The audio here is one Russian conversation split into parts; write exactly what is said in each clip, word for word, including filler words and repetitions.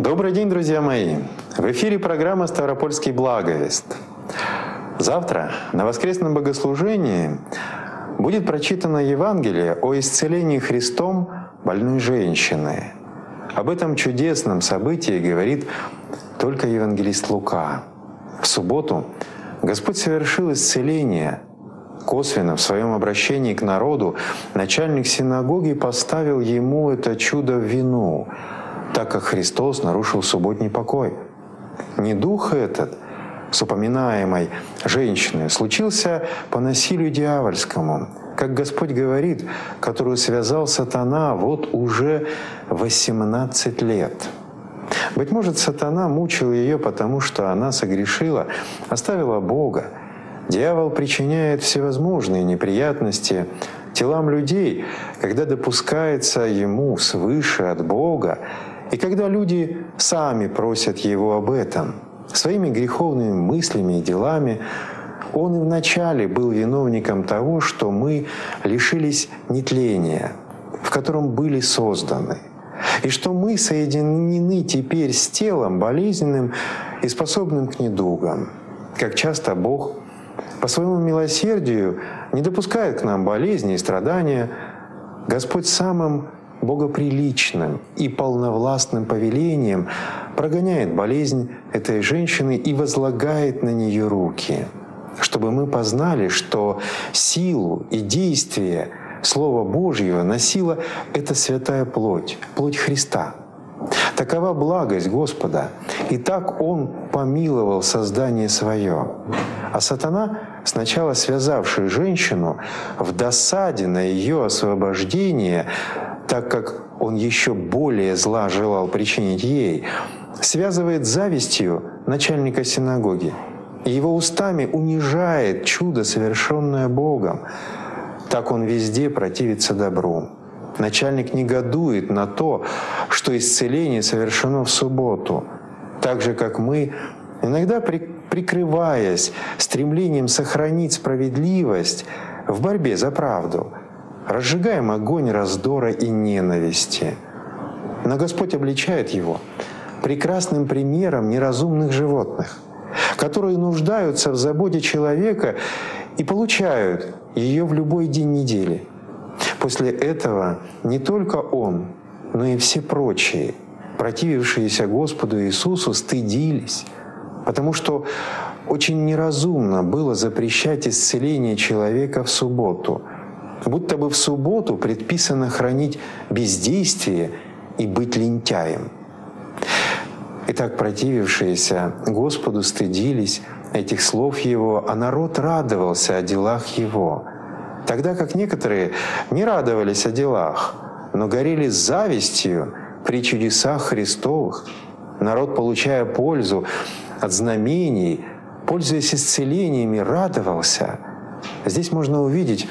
Добрый день, друзья мои! В эфире программа «Ставропольский благовест». Завтра на воскресном богослужении будет прочитано Евангелие о исцелении Христом больной женщины. Об этом чудесном событии говорит только евангелист Лука. В субботу Господь совершил исцеление. Косвенно в своем обращении к народу начальник синагоги поставил ему это чудо в вину, так как Христос нарушил субботний покой. Недух этот с упоминаемой женщиной случился по насилию дьявольскому, как Господь говорит, которую связал сатана вот уже восемнадцать лет. Быть может, сатана мучил ее, потому что она согрешила, оставила Бога. Дьявол причиняет всевозможные неприятности телам людей, когда допускается ему свыше от Бога, и когда люди сами просят его об этом. Своими греховными мыслями и делами он и вначале был виновником того, что мы лишились нетления, в котором были созданы, и что мы соединены теперь с телом болезненным и способным к недугам. Как часто Бог по своему милосердию не допускает к нам болезни и страдания, Господь самым богоприличным и полновластным повелением прогоняет болезнь этой женщины и возлагает на нее руки, чтобы мы познали, что силу и действие Слова Божьего носила эта святая плоть, плоть Христа. Такова благость Господа, и так Он помиловал создание свое. А сатана, сначала связавший женщину, в досаде на ее освобождение, так как он еще более зла желал причинить ей, связывает завистью начальника синагоги и его устами унижает чудо, совершенное Богом. Так он везде противится добру. Начальник негодует на то, что исцеление совершено в субботу, так же, как мы, иногда прикрываясь стремлением сохранить справедливость в борьбе за правду, разжигаем огонь раздора и ненависти. Но Господь обличает его прекрасным примером неразумных животных, которые нуждаются в заботе человека и получают ее в любой день недели. После этого не только он, но и все прочие, противившиеся Господу Иисусу, стыдились, потому что очень неразумно было запрещать исцеление человека в субботу, будто бы в субботу предписано хранить бездействие и быть лентяем. Итак, противившиеся Господу стыдились этих слов Его, а народ радовался о делах Его, тогда как некоторые не радовались о делах, но горели завистью при чудесах Христовых. Народ, получая пользу от знамений, пользуясь исцелениями, радовался. Здесь можно увидеть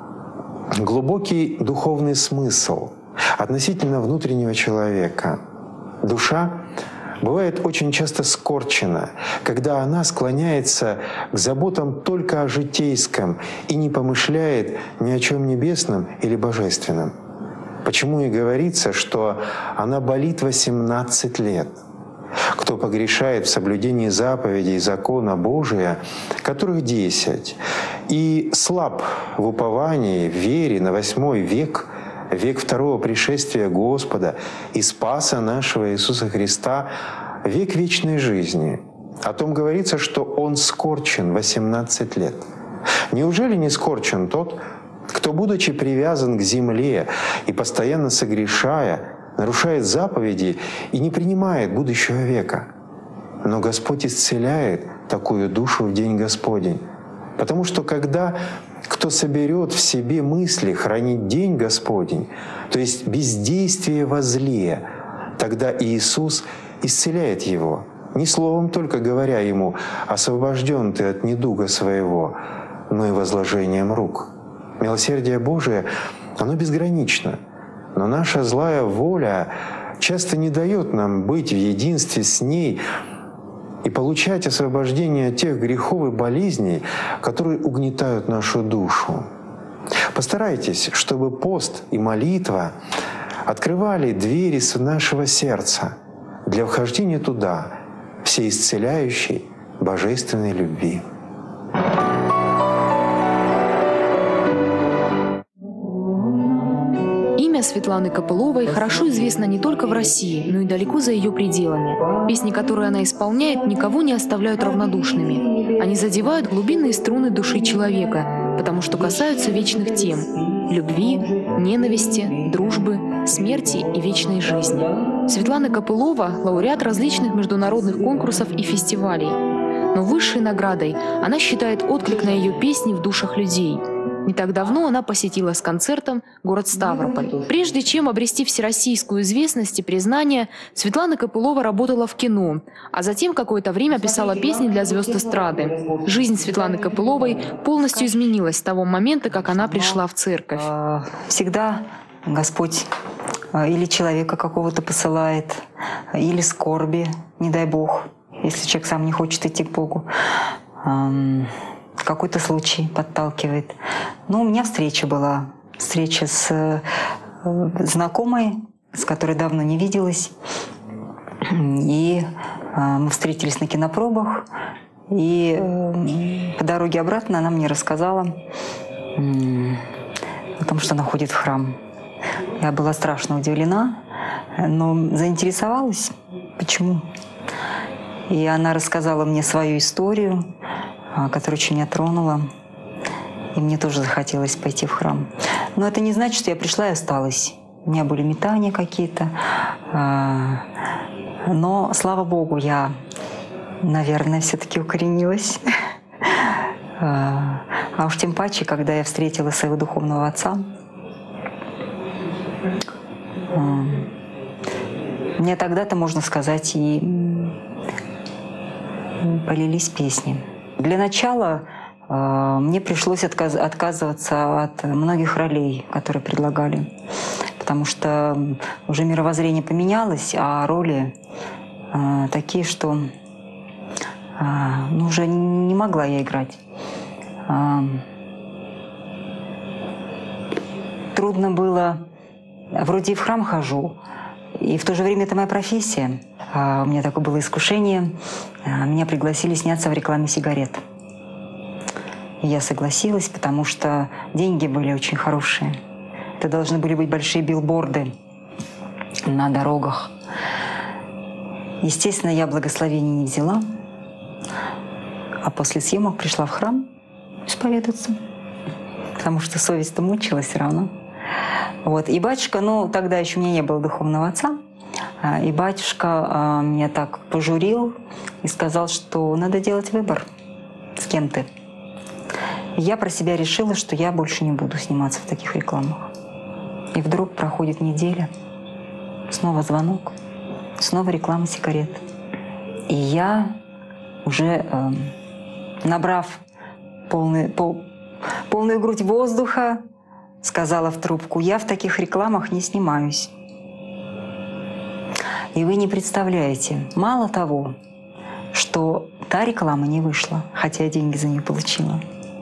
глубокий духовный смысл относительно внутреннего человека. Душа бывает очень часто скорчена, когда она склоняется к заботам только о житейском и не помышляет ни о чем небесном или божественном. Почему и говорится, что она болит восемнадцать лет. Кто погрешает в соблюдении заповедей закона Божия, которых десять, и слаб в уповании, в вере на восьмой век, век второго пришествия Господа и Спаса нашего Иисуса Христа, век вечной жизни. О том говорится, что Он скорчен восемнадцать лет. Неужели не скорчен тот, кто, будучи привязан к земле и постоянно согрешая, нарушает заповеди и не принимает будущего века? Но Господь исцеляет такую душу в день Господень, потому что когда кто соберет в себе мысли хранить день Господень, то есть бездействие во зле, тогда Иисус исцеляет его, не словом только говоря ему «освобожден ты от недуга своего», но и возложением рук. Милосердие Божие, оно безгранично, но наша злая воля часто не дает нам быть в единстве с ней и получать освобождение от тех грехов и болезней, которые угнетают нашу душу. Постарайтесь, чтобы пост и молитва открывали двери нашего сердца, для вхождения туда, всеисцеляющей божественной любви. Имя Светланы Копыловой хорошо известно не только в России, но и далеко за ее пределами. Песни, которые она исполняет, никого не оставляют равнодушными. Они задевают глубинные струны души человека, потому что касаются вечных тем – любви, ненависти, дружбы, смерти и вечной жизни. Светлана Копылова – лауреат различных международных конкурсов и фестивалей. Но высшей наградой она считает отклик на ее песни в душах людей. Не так давно она посетила с концертом город Ставрополь. Прежде чем обрести всероссийскую известность и признание, Светлана Копылова работала в кино, а затем какое-то время писала песни для звезд эстрады. Жизнь Светланы Копыловой полностью изменилась с того момента, как она пришла в церковь. Всегда Господь или человека какого-то посылает, или скорби, не дай Бог, если человек сам не хочет идти к Богу. Какой-то случай подталкивает. Ну, у меня встреча была. Встреча с э, знакомой, с которой давно не виделась. И э, мы встретились на кинопробах. И э, по дороге обратно она мне рассказала э, о том, что она ходит в храм. Я была страшно удивлена, но заинтересовалась. Почему? И она рассказала мне свою историю, которая очень меня тронула. И мне тоже захотелось пойти в храм. Но это не значит, что я пришла и осталась. У меня были метания какие-то. Но, слава Богу, я, наверное, все-таки укоренилась. А уж тем паче, когда я встретила своего духовного отца, мне тогда-то, можно сказать, и полились песни. Для начала э, мне пришлось отказ, отказываться от многих ролей, которые предлагали, потому что уже мировоззрение поменялось, а роли э, такие, что э, ну, уже не могла я играть. Э, трудно было, вроде и в храм хожу, и в то же время это моя профессия. У меня такое было искушение. Меня пригласили сняться в рекламе сигарет. И я согласилась, потому что деньги были очень хорошие. Это должны были быть большие билборды на дорогах. Естественно, я благословения не взяла. А после съемок пришла в храм исповедаться. Потому что совесть-то мучила все равно. Вот. И батюшка, ну, тогда еще у меня не было духовного отца, и батюшка а, меня так пожурил и сказал, что надо делать выбор, с кем ты. И я про себя решила, что я больше не буду сниматься в таких рекламах. И вдруг проходит неделя, снова звонок, снова реклама сигарет. И я уже, э, набрав полный, пол, полную грудь воздуха, сказала в трубку: я в таких рекламах не снимаюсь. И вы не представляете, мало того, что та реклама не вышла, хотя я деньги за нее получила,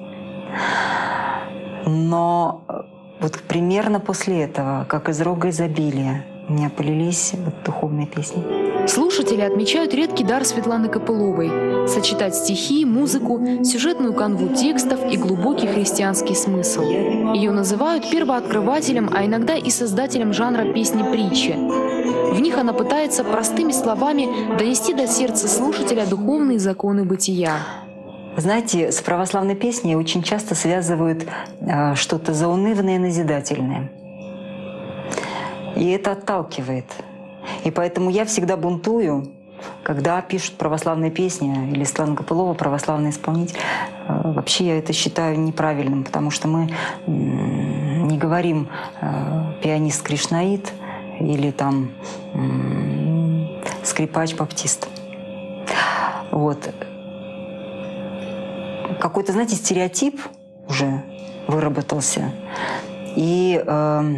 но вот примерно после этого, как из рога изобилия, у меня полились вот духовные песни. Слушатели отмечают редкий дар Светланы Копыловой – сочетать стихи, музыку, сюжетную канву текстов и глубокий христианский смысл. Ее называют первооткрывателем, а иногда и создателем жанра песни-притчи. В них она пытается простыми словами донести до сердца слушателя духовные законы бытия. Знаете, с православной песней очень часто связывают э, что-то заунывное и назидательное. И это отталкивает. И поэтому я всегда бунтую, когда пишут православные песни, или Светлана Копылова, православный исполнитель. Э, вообще я это считаю неправильным, потому что мы э, не говорим э, пианист-кришнаит или там э, скрипач-баптист. Вот. Какой-то, знаете, стереотип уже выработался. И э,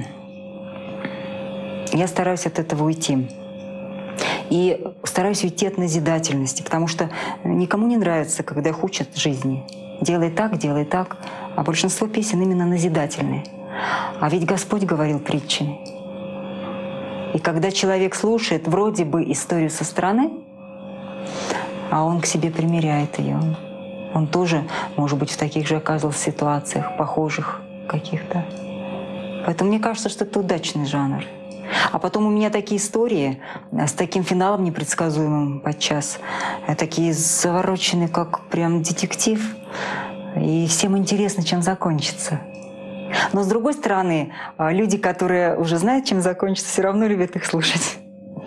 я стараюсь от этого уйти. И стараюсь уйти от назидательности, потому что никому не нравится, когда их учат жизни. Делай так, делай так. А большинство песен именно назидательные. А ведь Господь говорил притчами. И когда человек слушает вроде бы историю со стороны, а он к себе примеряет ее, он тоже, может быть, в таких же оказывался ситуациях, похожих каких-то. Поэтому мне кажется, что это удачный жанр. А потом у меня такие истории с таким финалом непредсказуемым подчас, такие завороченные, как прям детектив, и всем интересно, чем закончится. Но с другой стороны, люди, которые уже знают, чем закончится, все равно любят их слушать.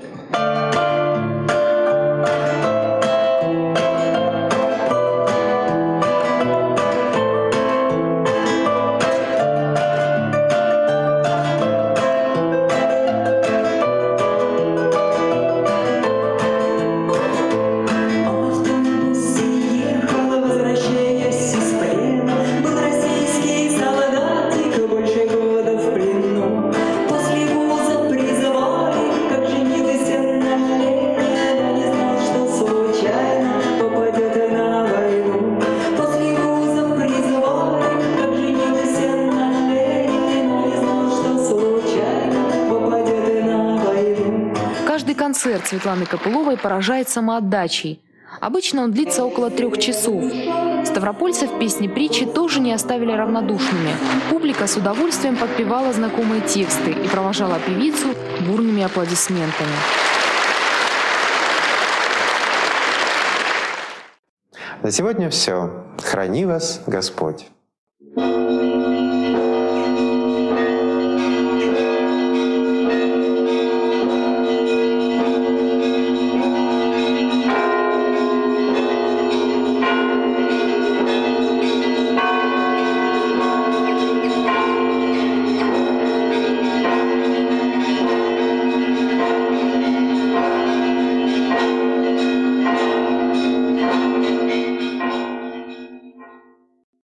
Концерт Светланы Копыловой поражает самоотдачей. Обычно он длится около трех часов. Ставропольцев песни притчи тоже не оставили равнодушными. Публика с удовольствием подпевала знакомые тексты и провожала певицу бурными аплодисментами. На сегодня все. Храни вас Господь.